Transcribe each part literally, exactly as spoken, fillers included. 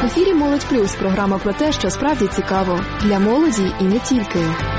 ефірі «Молодь Плюс» – програма про те, що справді цікаво. Для молоді і не тільки.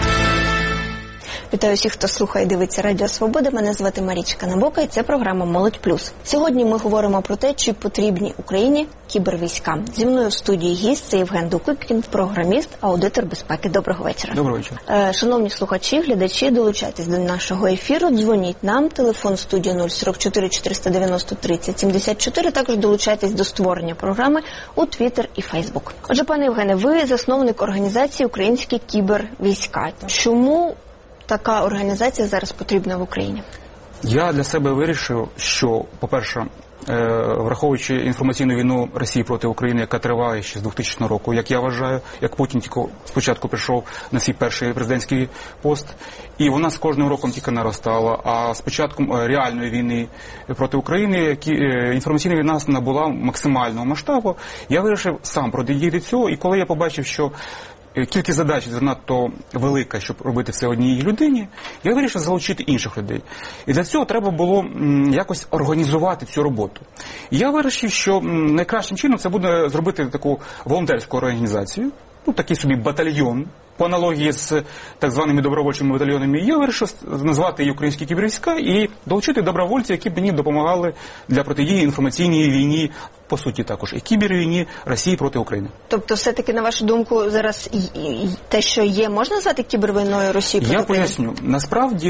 Вітаю всіх, хто слухає і дивиться Радіо Свобода. Мене звати Марічка Набока і це програма «Молодь Плюс». Сьогодні ми говоримо про те, чи потрібні Україні кібервійська. Зі мною в студії гість – це Євген Дукупкін, програміст, аудитор безпеки. Доброго вечора. Доброго вечора. Е, шановні слухачі, глядачі, долучайтесь до нашого ефіру, дзвоніть нам, телефон студії нуль сорок чотири чотириста дев'яносто тридцять сімдесят чотири, також долучайтесь до створення програми у Твіттер і Фейсбук. Отже, пане Євгене, ви засновник організації «Українські кібервійська». Чому така організація зараз потрібна в Україні? Я для себе вирішив, що, по-перше, враховуючи інформаційну війну Росії проти України, яка триває ще з двохтисячного року, як я вважаю, як Путін тільки спочатку прийшов на свій перший президентський пост, і вона з кожним роком тільки наростала, а з початком реальної війни проти України інформаційна війна набула максимального масштабу, я вирішив сам протидіяти цього, і коли я побачив, що кількість задач занадто велика, щоб робити це одній людині, я вирішив залучити інших людей. І для цього треба було м, якось організувати цю роботу. І я вирішив, що м, найкращим чином це буде зробити таку волонтерську організацію, ну, такий собі батальйон, по аналогії з так званими добровольчими батальйонами. Я вирішив назвати її «Українські кібервійська» і долучити добровольців, які б мені допомагали для протидії інформаційній війні, по суті також, і кібервійні Росії проти України. Тобто, все-таки, на вашу думку, зараз те, що є, можна назвати кібервійною Росії проти Я України? поясню. Насправді,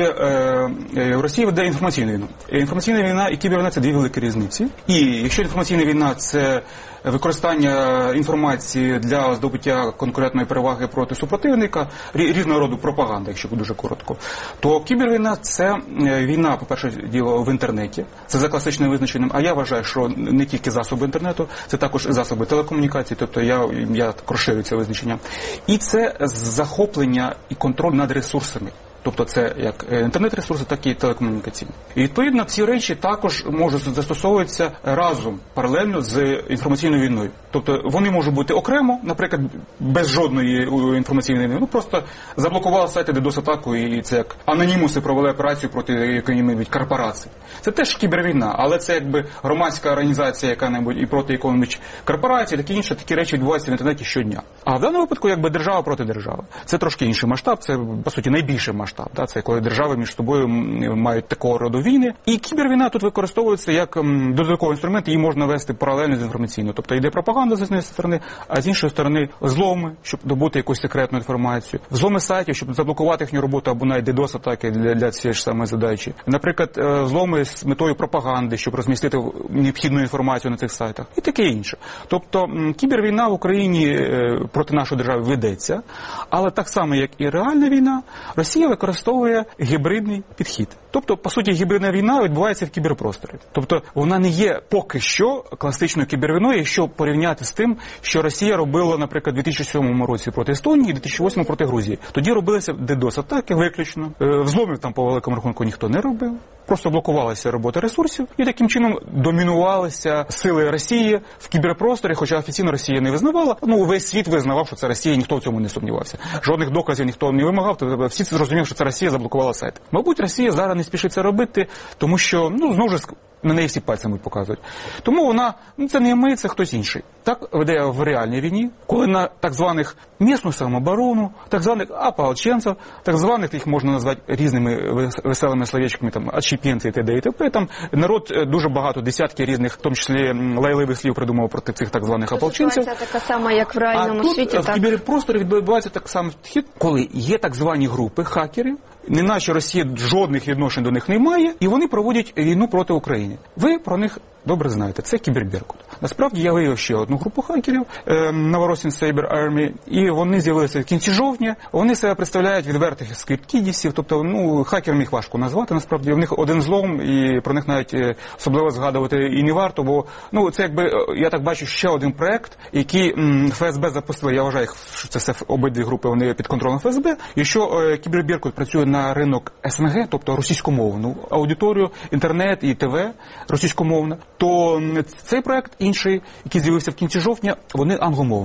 е, Росія веде інформаційну війну. Інформаційна війна і кібервійна – це дві великі різниці. І якщо інформаційна війна – це використання інформації для здобуття конкурентної переваги проти супротивника, різного роду пропаганда, якщо дуже коротко, то кібервійна – це війна, по-перше, діло в інтернеті, це за класичним визначенням, а я вважаю, що не тільки засоби інтернету, це також засоби телекомунікації, тобто я, я так розширю це визначення. І це захоплення і контроль над ресурсами. Тобто це як інтернет-ресурси, так і телекомунікаційні. І відповідно ці речі також можуть застосовуватися разом, паралельно з інформаційною війною. Тобто вони можуть бути окремо, наприклад, без жодної інформаційної війни. Ну просто заблокували сайти DDoS-атаку, і це як анонімуси провели операцію проти якої-небудь корпорації. Це теж кібервійна, але це якби громадська організація яка-небудь і проти якої-небудь корпорації, такі інші, такі речі відбуваються в інтернеті щодня. А в даному випадку якби держава проти держави. Це трошки інший масштаб, це по суті найбільший масштаб. Да, це коли держави між собою мають такого роду війни. І кібервійна тут використовується як додатковий інструмент, її можна вести паралельно з інформаційною. Тобто йде пропаганда з однієї сторони, а з іншої сторони взломи, щоб добути якусь секретну інформацію. Взломи сайтів, щоб заблокувати їхню роботу або навіть DDoS-атаки для, для цієї ж самої задачі. Наприклад, взломи з метою пропаганди, щоб розмістити необхідну інформацію на цих сайтах. І таке інше. Тобто кібервійна в Україні проти нашої держави ведеться, але так само, як і реальна війна, Росія використовує гібридний підхід. Тобто, по суті, гібридна війна відбувається в кіберпросторі. Тобто, вона не є поки що класичною кібервійною, якщо порівняти з тим, що Росія робила, наприклад, у дві тисячі сьомому році проти Естонії і у дві тисячі восьмому проти Грузії. Тоді робилися DDoS-атаки виключно. Взломів там по великому рахунку ніхто не робив. Просто блокувалася робота ресурсів і таким чином домінувалися сили Росії в кіберпросторі, хоча офіційно Росія не визнавала. Ну, весь світ визнавав, що це Росія, ніхто в цьому не сумнівався. Жодних доказів ніхто не вимагав, тобто всі зрозуміли, що це Росія заблокувала сайт. Мабуть, Росія зараз не спішить це робити, тому що, ну, знову ж на неї всі пальцями показують. Тому вона, ну, це не ми, це хтось інший. Так веде в реальній війні, коли на так званих місну самооборону, так званих ополченців, так званих, їх можна назвати різними веселими словечками, там, отщепенці і т.д. і т.п. Там народ дуже багато, десятки різних, в тому числі лайливих слів придумав проти цих так званих ополченців. Ситуація така сама, як в реальному а тут, світі. в так? кіберпросторі відбувається так само підхід, коли є так звані групи хакерів, неначе Росія жодних відношень до них не має, і вони проводять війну проти України. Ви про них добре знаєте, це Кіберберкут. Насправді я виявив ще одну групу хакерів, е, Novorossian Cyber Army, і вони з'явилися в кінці жовтня. Вони себе представляють відвертих скрипт-кідісів, тобто, ну, хакерам їх важко назвати, насправді. У них один злом, і про них навіть особливо згадувати і не варто, бо, ну, це якби, я так бачу, ще один проект, який м, Ф С Б запустили, я вважаю, що це все обидві групи, вони під контролем Ф С Б, і що е, Кіберберкут працює на ринок С Н Г, тобто російськомовну аудиторію, інтернет і ТВ російськомовна, то цей проект інший, який з'явився в кінці жовтня, вони англомовні.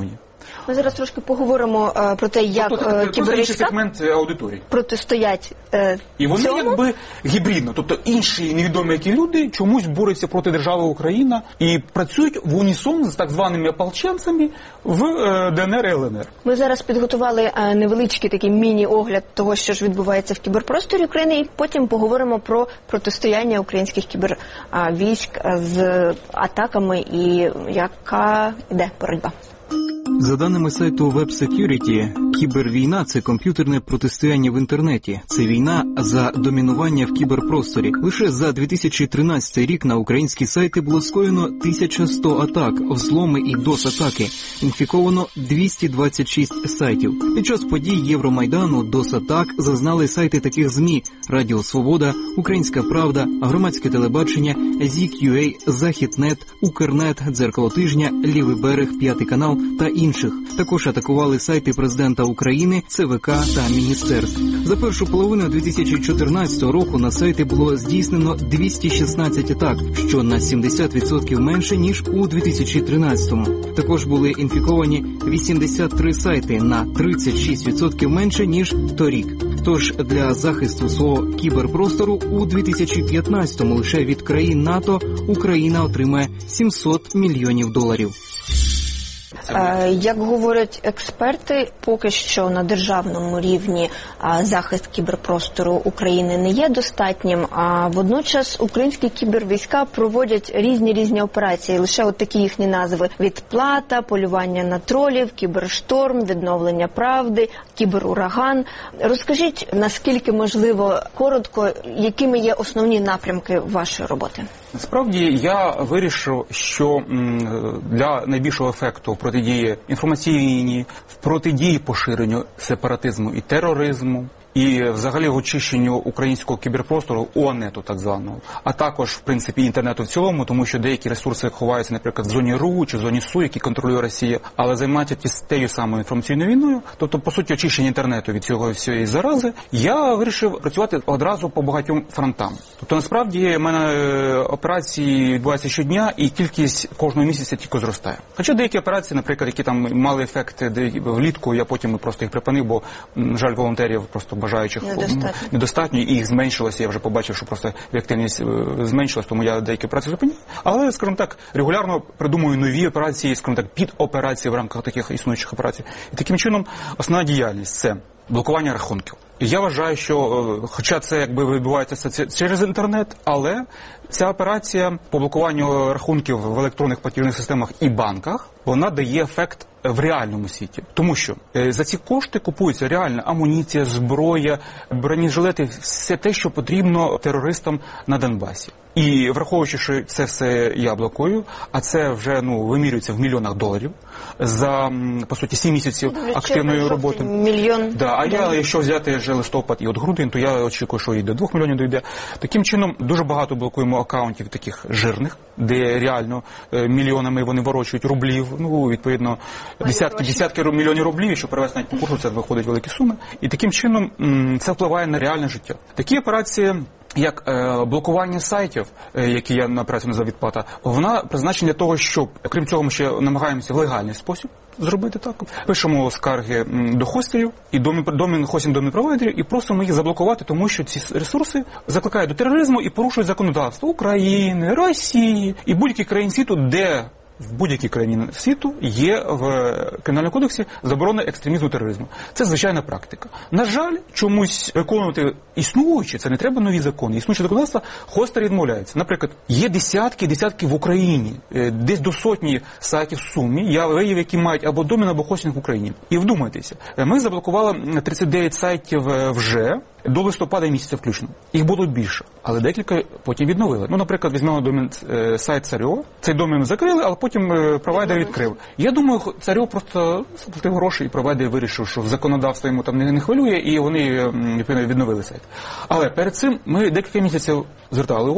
Ми зараз трошки поговоримо е, про те, як тобто, е, це кібервійська сегмент аудиторії. протистоять е, І вони цьому. якби гібридно, тобто інші невідомі які люди чомусь борються проти держави Україна і працюють в унісон з так званими ополченцями в е, ДНР і ЛНР. Ми зараз підготували е, невеличкий такий міні-огляд того, що ж відбувається в кіберпросторі України, і потім поговоримо про протистояння українських кібервійськ з атаками і яка йде боротьба. За даними сайту Web Security, кібервійна – це комп'ютерне протистояння в інтернеті. Це війна за домінування в кіберпросторі. Лише за дві тисячі тринадцятий рік на українські сайти було скоєно тисяча сто атак, взломи і дос-атаки. Інфіковано двісті двадцять шість сайтів. Під час подій Євромайдану дос-атак зазнали сайти таких ЗМІ – Радіо Свобода, Українська Правда, Громадське телебачення, Зік.ю.ей, Західнет, Укрнет, Дзеркало тижня, Лівий берег, П'ятий канал та інших. Також атакували сайти президента України, ЦВК та міністерств. За першу половину дві тисячі чотирнадцятого року на сайти було здійснено двісті шістнадцять атак, що на сімдесят відсотків менше, ніж у дві тисячі тринадцятому. Також були інфіковані вісімдесят три сайти, на тридцять шість відсотків менше, ніж торік. Тож для захисту свого кіберпростору у дві тисячі п'ятнадцятому лише від країн НАТО Україна отримає сімсот мільйонів доларів. Як говорять експерти, поки що на державному рівні захист кіберпростору України не є достатнім, а водночас українські кібервійська проводять різні-різні операції, лише от такі їхні назви – відплата, полювання на тролів, кібершторм, відновлення правди, кіберураган. Розкажіть, наскільки можливо, коротко, якими є основні напрямки вашої роботи? Насправді, я вирішив, що для найбільшого ефекту протидії інформаційній війні, в протидії поширенню сепаратизму і тероризму, і взагалі очищенню українського кіберпростору, ОАНету так званого, а також, в принципі, інтернету в цілому, тому що деякі ресурси ховаються, наприклад, в зоні РУ чи в зоні СУ, які контролює Росія, але займаються тією самою інформаційною війною, тобто, по суті, очищення інтернету від цього всієї зарази, я вирішив працювати одразу по багатьом фронтам. Тобто, насправді, в мене операції відбуваються щодня, і кількість кожного місяця тільки зростає. Хоча деякі операції, наприклад, які там мали ефект влітку, я потім просто їх припинив, бо, на жаль, волонтерів просто бажаючих недостатньо. недостатньо, і їх зменшилося, я вже побачив, що просто ефективність зменшилась, тому я деякі операції зупиняю. Але, скажімо так, регулярно придумую нові операції, скажімо так, під операції в рамках таких існуючих операцій. І таким чином основна діяльність – це блокування рахунків. І я вважаю, що, хоча це якби відбувається через інтернет, але ця операція по блокуванню рахунків в електронних платіжних системах і банках, вона дає ефект в реальному світі. Тому що за ці кошти купується реальна амуніція, зброя, бронежилети, все те, що потрібно терористам на Донбасі. І враховуючи, що це все я блокую, а це вже ну вимірюється в мільйонах доларів за, по суті, сім місяців активної роботи. Мільйон. Да, а я, якщо взяти вже листопад і от грудень, то я очікую, що і до двох мільйонів дійде. Таким чином, дуже багато блокуємо акаунтів таких жирних, де реально е, мільйонами вони ворочують рублів, ну, відповідно, десятки, десятки мільйонів рублів, що перевести навіть по курсу, це виходить великі суми. І таким чином м, це впливає на реальне життя. Такі операції, як е, блокування сайтів, е, які я на операцію назвав відплата, вона призначена для того, щоб, крім цього, ми ще намагаємося в легальний спосіб зробити так. Пишемо скарги м, до хостерів і до хостінг домін провайдерів і просимо їх заблокувати, тому що ці ресурси закликають до тероризму і порушують законодавство України, Росії і будь-яких країн світу, де в будь-якій країні світу є в Кримінальному кодексі заборона екстремізму, тероризму. Це звичайна практика. На жаль, чомусь виконувати існуючі, це не треба нові закони, існуюче законодавство, хостери відмовляються. Наприклад, є десятки, десятки в Україні, десь до сотні сайтів в сумі, я виявив, які мають або домен, або хостинг в Україні. І вдумайтеся, ми заблокували тридцять дев'ять сайтів вже, до листопада місяця включно. Їх було більше, але декілька потім відновили. Ну, наприклад, візьмемо домен е, сайт Царьова. Цей домен закрили, але потім е, провайдер відкрив. Я думаю, Царьов просто заплатив гроші, і провайдер вирішив, що законодавство йому там не, не хвилює, і вони е, відновили сайт. Але перед цим ми декілька місяців звертали увагу,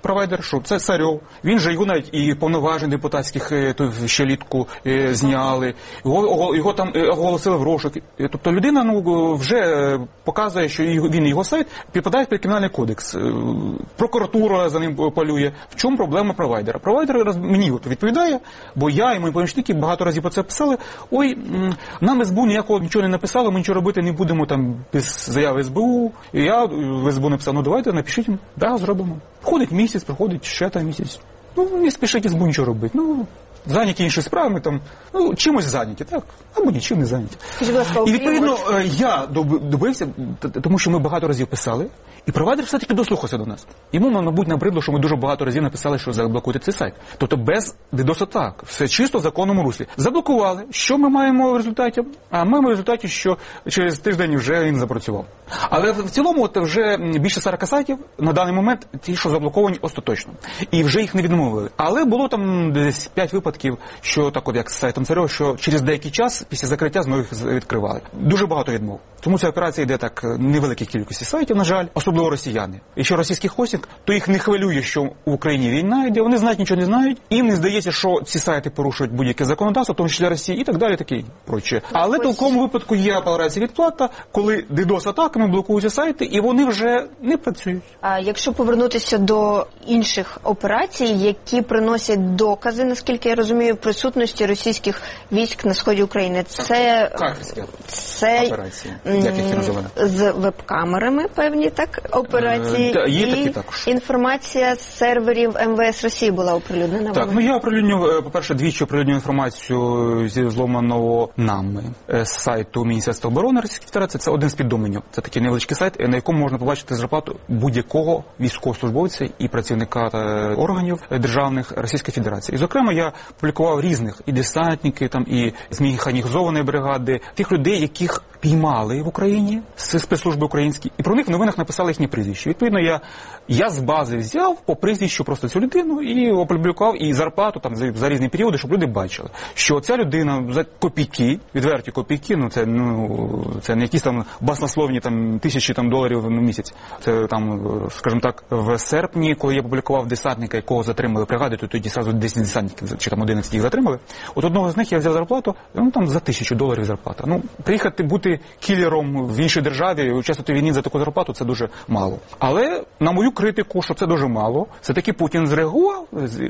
провайдер, що це Царьов. Він же його навіть і повноважень депутатських ще літку зняли. Його, його там оголосили в розшук. Тобто людина ну, вже показує, що він і його сайт підпадає під кримінальний кодекс. Прокуратура за ним полює. В чому проблема провайдера? Провайдер мені от відповідає, бо я і мої помічники багато разів про це писали. Ой, нам ес бе у ніякого нічого не написало, ми нічого робити не будемо там без заяви ес бе у. І я в ес бе у написав, ну давайте напишіть їм, да, зробимо. Проходить місяць, проходить ще там місяць. Ну, не спішіть ес бе у нічого робити. Ну, зайняті інші справами, там, ну, чимось зайняті, так? Або нічим не зайняті. І відповідно я добився, тому що ми багато разів писали, і провайдер все-таки дослухався до нас. Йому, мабуть, набридло, що ми дуже багато разів написали, що заблокуйте цей сайт. Тобто без дидос-атак. Все чисто в законному руслі. Заблокували. Що ми маємо в результаті? А маємо в результаті, що через тиждень вже він запрацював. Але в цілому от вже більше сорока сайтів на даний момент ті, що заблоковані остаточно. І вже їх не відмовили. Але було там десь п'ять випадків, що так от як з сайтом Царьова, що через деякий час після закриття знову їх відкривали. Дуже багато відмов. Тому ця операція йде так невеликій кількості сайтів, на жаль, особливо росіяни. Якщо російський хостинг, то їх не хвилює, що в Україні війна йде, вони знають, нічого не знають, їм не здається, що ці сайти порушують будь-яке законодавство, в тому числі Росії і так далі, таке проче. Але в такому випадку є операція відплата, коли дидос-атаками блокуються сайти, і вони вже не працюють. А якщо повернутися до інших операцій, які приносять докази, наскільки я розумію, присутності російських військ на сході України, це, це операції, як їх називали? З веб-камерами певні, так, операції, е, є і такі також. Інформація з серверів ем ве ес Росії була оприлюднена. Так, ну я оприлюднював, по-перше, двічі оприлюднював інформацію зі зломаного нами з сайту Міністерства оборони Російської Федерації. Це один з піддоменів. Це такий невеличкий сайт, на якому можна побачити зарплату будь-якого військовослужбовця і працівника органів державних Російської Федерації. І, зокрема, я публікував різних і десантники, там, і з механізованої бригади, тих людей, яких піймали в Україні з спецслужби українські, і про них в новинах написали їхні прізвища. Відповідно, я, я з бази взяв по прізвищу просто цю людину і опублікував і зарплату там за, за різні періоди, щоб люди бачили, що ця людина за копійки, відверті копійки, ну це ну це не якісь там баснословні там тисячі там доларів на місяць. Це там, скажімо так, в серпні, коли я публікував десантника, якого затримали бригади, то тоді зразу десять десантників чи там одинадцять їх затримали. От одного з них я взяв зарплату, ну там за тисячу доларів зарплата. Ну, приїхати бути кілером в іншій державі, участвувати в війні за таку зарплату, це дуже мало. Але на мою критику, що це дуже мало, все-таки Путін зреагував,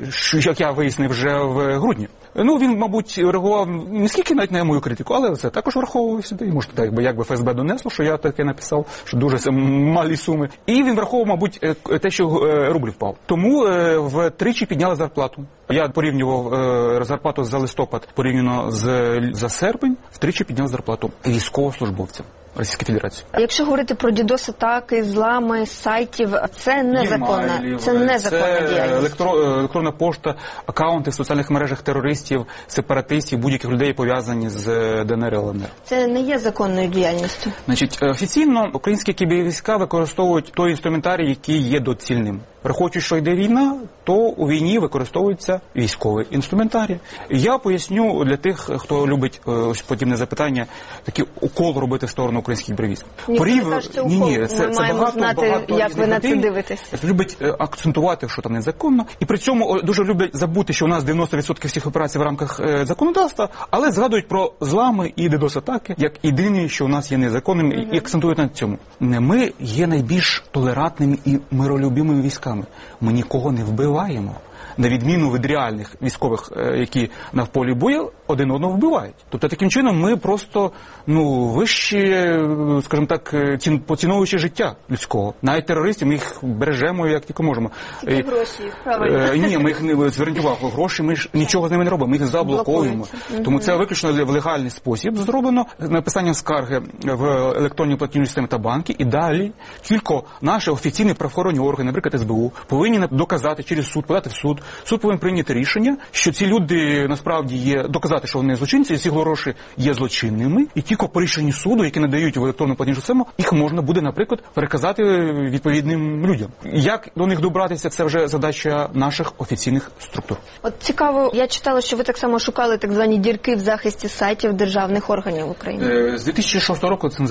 як я вияснив вже в грудні. Ну, він, мабуть, реагував не скільки навіть на мою критику, але це також враховував сюди. Може, так, якби, якби еф ес бе донесло, що я таке написав, що дуже це малі суми. І він враховував, мабуть, те, що рубль впав. Тому втричі підняли зарплату. Я порівнював е, зарплату за листопад порівняно з за серпень, втричі підняв зарплату військовослужбовцям Російської Федерації. А якщо говорити про дідос-атаки, злами сайтів, це незаконна, це незаконна діяльність. Електро, електронна пошта, акаунти в соціальних мережах терористів, сепаратистів, будь-яких людей пов'язані з де en ер і ел ен ер. Це не є законною діяльністю. Значить, офіційно українські кібервійська використовують той інструментарій, який є доцільним. Враховуючи, що йде війна, то у війні використовується військовий інструментарій. Я поясню для тих, хто любить ось подібне запитання, такий укол робити в сторону українських кібервійськ. Порів... Ні, ні, це, це багато, знати, багато як ви на це дивитесь. Любить акцентувати, що там незаконно, і при цьому дуже люблять забути, що у нас дев'яносто відсотків всіх операцій в рамках законодавства, але згадують про злами і дидос-атаки, як єдині, що у нас є незаконними, угу. і акцентують на цьому. Ми є найбільш толерантними і миролюбимими військами. Ми нікого не вбиваємо. На відміну від реальних військових, які на полі бою один одного вбивають. Тобто таким чином ми просто ну вищі, скажімо так, ці, поціновуючи життя людського. Навіть терористів ми їх бережемо як тільки можемо. Тільки гроші, правильно. Е, ні, ми їх не зверніть увагу, гроші ми ж нічого з ними не робимо, ми їх заблоковуємо. Тому це виключно в легальний спосіб зроблено написання скарги в електронні платіжні системи та банки, і далі тільки наші офіційні правоохоронні органи, наприклад ес бе у, повинні доказати через суд, подати в суд. Суд повинен прийняти рішення, що ці люди насправді є, доказати, що вони злочинці, і ці гроші є злочинними, і тільки по рішенню суду, які надають в електронну платіжну систему, їх можна буде, наприклад, переказати відповідним людям. Як до них добратися, це вже задача наших офіційних структур. От цікаво, я читала, що ви так само шукали так звані дірки в захисті сайтів державних органів України. Е, з дві тисячі шостого року цим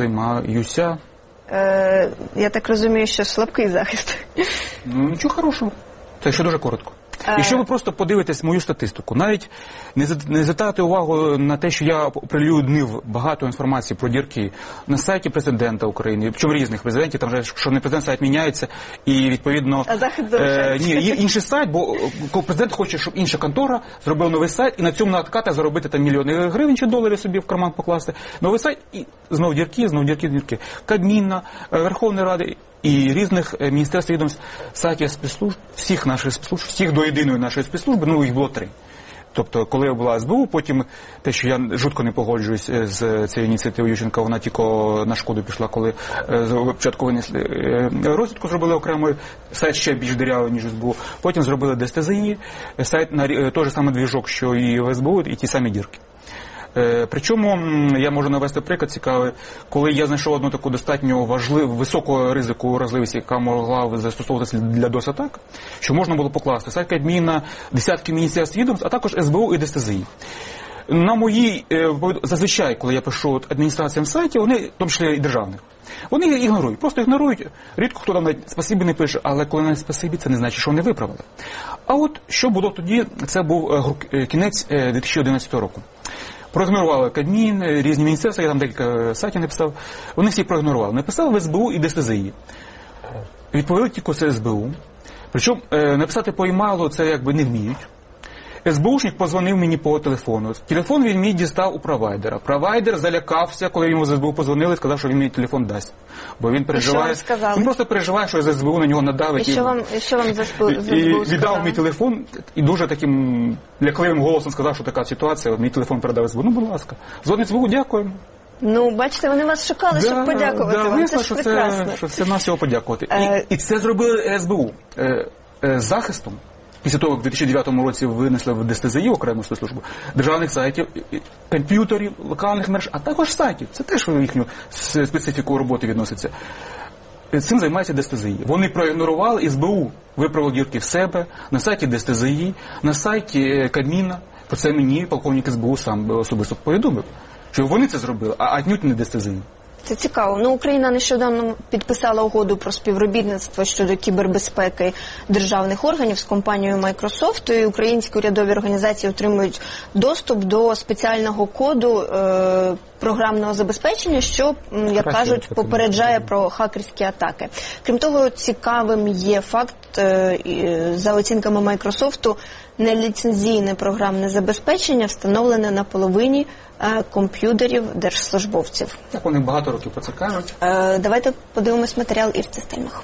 займаюся. Е, я так розумію, що слабкий захист. Ну, нічого хорошого. Це ще дуже коротко. Якщо ви просто подивитесь мою статистику, навіть не звертати увагу на те, що я оприлюднив багато інформації про дірки на сайті президента України, причому різних президентів, там вже, що не президент, сайт міняється, і відповідно... А захід е, ні, є інший сайт, бо коли президент хоче, щоб інша контора зробила новий сайт, і на цьому надката заробити там мільйони гривень чи доларів собі в карман покласти. Новий сайт, і знов дірки, знов дірки, дірки. Кабміна, Верховної Ради, і різних міністерств, відомств, сайтів спецслужб, всіх наших спецслужб, всіх до єдиної нашої спецслужби, ну їх було три. Тобто, коли була ес бе у, потім те, що я жутко не погоджуюсь з цією ініціативою Ющенка, вона тільки на шкоду пішла, коли спочатку винесли розвідку, зробили окремий сайт ще більш дирявий, ніж ес бе у, потім зробили де ес те зе і, сайт на той же самий двіжок, що і в ес бе у, і ті самі дірки. Причому я можу навести приклад цікавий, коли я знайшов одну таку достатньо важливу, високу ризику уразливість, яка могла застосовуватися для дос-атак, що можна було покласти сайт Кабміна, десятки міністерств відомств, а також ес бе у і де ес те зе і. На моїй, зазвичай, коли я пишу адміністраціям сайтів, вони, в тому числі і державних, вони ігнорують, просто ігнорують, рідко хто там навіть спасибі не пише, але коли навіть спасибі, це не значить, що вони виправили. А от що було тоді, це був кінець дві тисячі одинадцятого року. Проігнорували Кабмін, різні міністерства, я там декілька сайтів написав. Вони всі проігнорували. Написали в ес бе у і де ес те зе і. Відповіли тільки це ес бе у. Причому написати по імейлу це якби не вміють. ес бе ушник позвонив мені по телефону. Телефон він мій дістав у провайдера. Провайдер залякався, коли йому з ес бе у позвонили, сказав, що він мені телефон дасть. Бо він переживає. Він просто переживає, що з ес бе у на нього надавить. І що вам, і що вам з ес бе у сказали? І віддав мій телефон і дуже таким лякливим голосом сказав, що така ситуація, мій телефон передав ес бе у. Ну, будь ласка. Згодом ес бе у, дякуємо. Ну, бачите, вони вас шукали, да, щоб подякувати да, вам. Це ж що прекрасно. Це, що це на всього подякувати. Е... І, і це зробили ес бе у е, е, з захистом. Після того, як в дві тисячі дев'ятому році винесли в де ес те зе і окрему службу державних сайтів, комп'ютерів, локальних мереж, а також сайтів. Це теж в їхню специфіку роботи відноситься. Цим займається де ес те зе і. Вони проігнорували, ес бе у виправило дірки в себе, на сайті де ес те зе і, на сайті Кабміна. Про це мені полковник ес бе у сам особисто повідомив, що вони це зробили, а отнюдь не де ес те зе і. Це цікаво. Ну, Україна нещодавно підписала угоду про співробітництво щодо кібербезпеки державних органів з компанією Microsoft, і українські урядові організації отримують доступ до спеціального коду е, програмного забезпечення, що, як кажуть, попереджає про хакерські атаки. Крім того, цікавим є факт, е, за оцінками Microsoft, неліцензійне програмне забезпечення встановлене на половині комп'ютерів держслужбовців. Так вони багато років про це кажуть. Е, давайте подивимось матеріал Ірти Стельмах.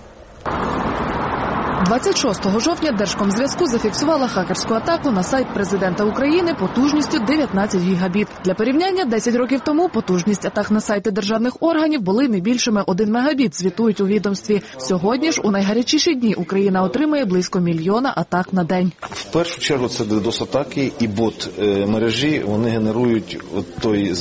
двадцять шостого жовтня Держкомзв'язку зафіксувала хакерську атаку на сайт президента України потужністю дев'ятнадцять гігабіт. Для порівняння, десять років тому потужність атак на сайти державних органів були не більшими один мегабіт, звітують у відомстві. Сьогодні ж у найгарячіші дні Україна отримує близько мільйона атак на день. В першу чергу це дос-атаки і бот-мережі, вони генерують от той,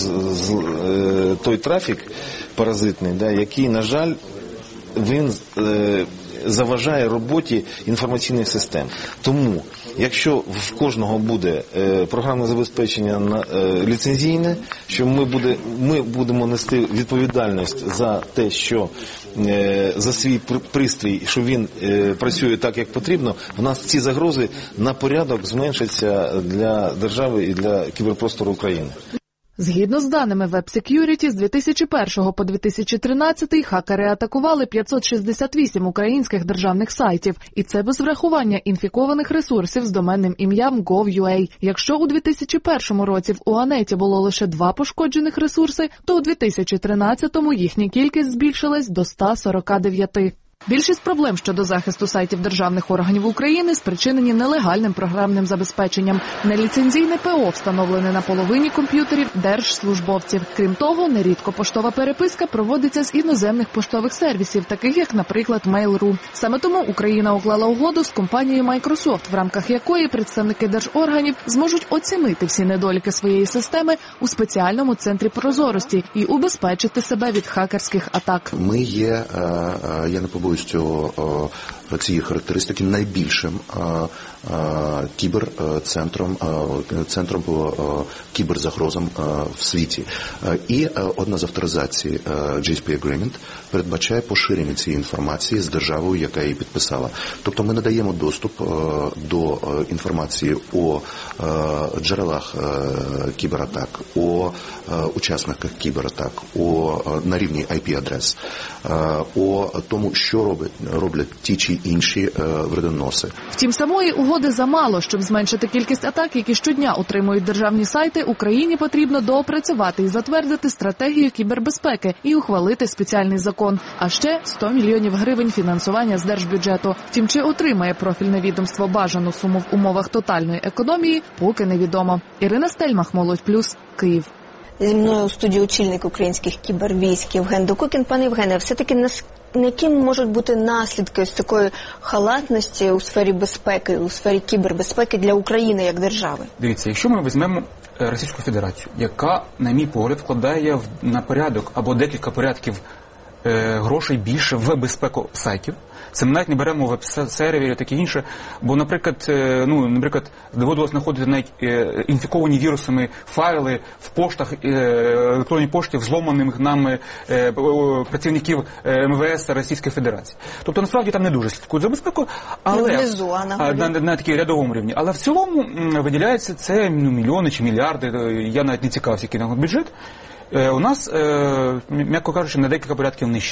той трафік паразитний, да, який, на жаль, він заважає роботі інформаційних систем. Тому, якщо в кожного буде е, програмне забезпечення на, е, ліцензійне, що ми, буде, ми будемо нести відповідальність за те, що е, за свій пристрій, що він е, працює так, як потрібно, в нас ці загрози на порядок зменшаться для держави і для кіберпростору України. Згідно з даними WebSecurity, з дві тисячі першого по дві тисячі тринадцятий хакери атакували п'ятсот шістдесят вісім українських державних сайтів. І це без врахування інфікованих ресурсів з доменним ім'ям gov.ua. Якщо у дві тисячі першому році в УАНеті було лише два пошкоджених ресурси, то у дві тисячі тринадцятому їхня кількість збільшилась до ста сорока дев'яти. Більшість проблем щодо захисту сайтів державних органів України спричинені нелегальним програмним забезпеченням. Неліцензійне ПО встановлене на половині комп'ютерів держслужбовців. Крім того, нерідко поштова переписка проводиться з іноземних поштових сервісів, таких як, наприклад, Mail.ru. Саме тому Україна уклала угоду з компанією Microsoft, в рамках якої представники держорганів зможуть оцінити всі недоліки своєї системи у спеціальному центрі прозорості і убезпечити себе від хакерських атак. Ми є, я не побоюсь цього цієї характеристики найбільшим кіберцентром, центром по кіберзагрозам в світі. І одна з авторизацій джі ес пі Agreement передбачає поширення цієї інформації з державою, яка її підписала. Тобто ми надаємо доступ до інформації о джерелах кібератак, о учасниках кібератак, о, на рівні ай пі-адрес, о тому, що роблять, роблять ті чи інші вредоноси. Втім, самої угоди замало. Щоб зменшити кількість атак, які щодня отримують державні сайти, Україні потрібно доопрацювати і затвердити стратегію кібербезпеки і ухвалити спеціальний закон. А ще сто мільйонів гривень фінансування з держбюджету. Втім, чи отримає профільне відомство бажану суму в умовах тотальної економії, поки невідомо. Ірина Стельмах, Молодь Плюс, Київ. Зі мною у студії очільник українських кібервійськ Євген Докукін. Пане Євгене, все-таки якими можуть бути наслідки ось такої халатності у сфері безпеки, у сфері кібербезпеки для України як держави? Дивіться, якщо ми візьмемо Російську Федерацію, яка, на мій погляд, вкладає в, на порядок або декілька порядків е, грошей більше в безпеку сайтів, це ми навіть не беремо веб-сервері, таке інше, бо, наприклад, е, ну, наприклад, доводилось знаходити навіть е, інфіковані вірусами файли в поштах, е, електронній пошті взломаних нами е, працівників ем ве ес Російської Федерації. Тобто, насправді, там не дуже слідкують за безпеку, але внизу, а на, на, на, на такій рядовому рівні. Але в цілому м, виділяється це ну, мільйони чи мільярди, я навіть не цікавився, який там бюджет. Е, у нас, е, м'яко кажучи, на декілька порядків нижче.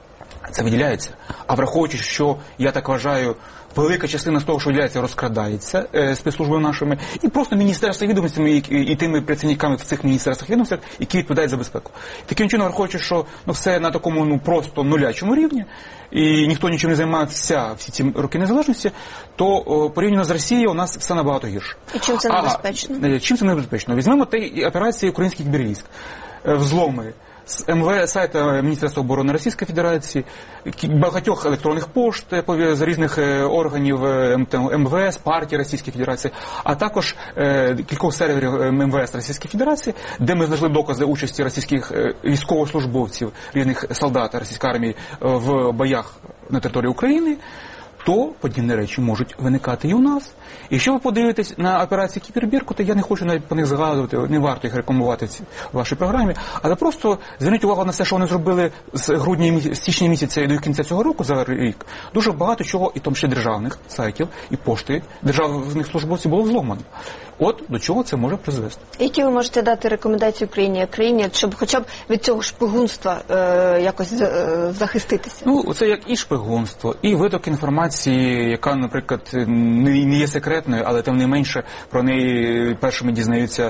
Це виділяється. А враховуючи, що, я так вважаю, велика частина з того, що виділяється, розкрадається е, спецслужбами нашими, і просто Міністерство відомостями і, і, і тими працівниками в цих міністерствах відомостях, які відповідають за безпеку. Таким чином, враховуючи, що ну, все на такому ну, просто нулячому рівні, і ніхто нічим не займається всі ці роки незалежності, то о, порівняно з Росією у нас все набагато гірше. І чим це небезпечно? А, чим це небезпечно? Візьмемо те операції українських кібервійськ, взломи, з ем ве ес, сайта Міністерства оборони Російської Федерації, багатьох електронних пошт з різних органів ем ве ес, партії Російської Федерації, а також е, кількох серверів ем ве ес Російської Федерації, де ми знайшли докази участі російських військовослужбовців, різних солдат російської армії в боях на території України, то подібні речі можуть виникати і у нас. І якщо ви подивитесь на операції Кібербірку, то я не хочу навіть по них згадувати, не варто їх рекламувати в вашій програмі, але просто зверніть увагу на все, що вони зробили з грудня, з січня місяця і до кінця цього року, за рік. Дуже багато чого, і в тому числі державних сайтів, і пошти державних службовців було взломано. От до чого це може призвести. Які ви можете дати рекомендації Україні, країні, щоб хоча б від цього шпигунства е, якось е, захиститися? Ну, це як і шпигунство, і виток інформації, яка, наприклад, не, не є секретною, але тим не менше про неї першими дізнаються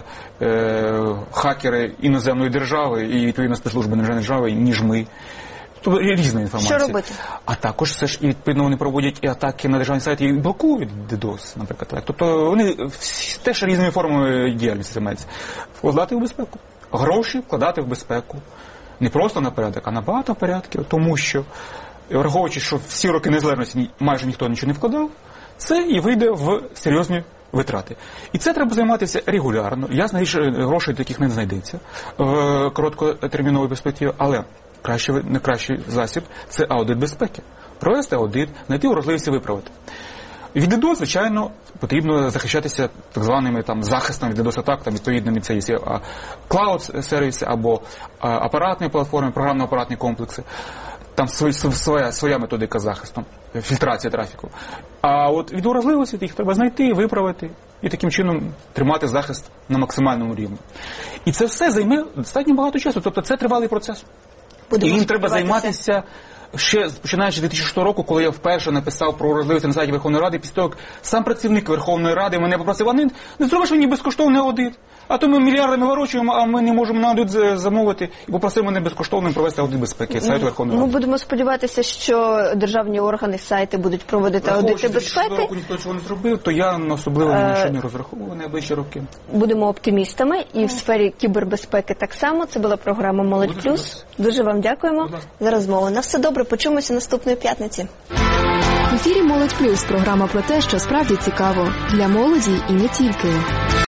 е, хакери іноземної держави і, відповідно, спецслужби іноземної держави, ніж ми. Тобто різна інформація. Що робити? А також все ж і відповідно вони проводять і атаки на державні сайти і блокують дедос, наприклад. Так. Тобто вони всі, теж різними формами діяльності займаються. Вкладати в безпеку. Гроші вкладати в безпеку. Не просто на порядок, а на багато порядків. Тому що, враховуючи, що всі роки незалежності майже ніхто нічого не вкладав, це і вийде в серйозні витрати. І це треба займатися регулярно. Ясно, що грошей таких не знайдеться в короткотерміновій перспективі, але Кращий, не кращий засіб – це аудит безпеки. Провести аудит, знайти уразливість і виправити. Від дедос, звичайно, потрібно захищатися так званими там, захистом від дедос-атак, там, відповідними це є клауд-сервіси або а, апаратні платформи, програмно-апаратні комплекси. Там своя, своя методика захисту, фільтрація трафіку. А от від уразливості їх треба знайти, виправити і таким чином тримати захист на максимальному рівні. І це все займе достатньо багато часу, тобто це тривалий процес. І їм треба займатися ще починаючи з дві тисячі шостого року, коли я вперше написав про уразливість на сайті Верховної Ради, після того, як сам працівник Верховної Ради мене попросив, а не, не зробиш мені безкоштовний аудит. А то ми мільярдами ворочуємо, а ми не можемо на аудит замовити. І попросив мене безкоштовно провести аудит безпеки сайту Верховної Ради. Ми будемо сподіватися, що державні органи, сайти будуть проводити аудити безпеки. Року ніхто цього не зробив, то я особливо е... нічого не розраховував на найближчі роки. Будемо оптимістами і в сфері кібербезпеки так само. Це була програма «Молодь Плюс». Дуже вам дякуємо за розмову. На все добре, почуємося наступної п'ятниці. В ефірі «Молодь Плюс» – програма про те, що справді цікаво для молоді і не тільки.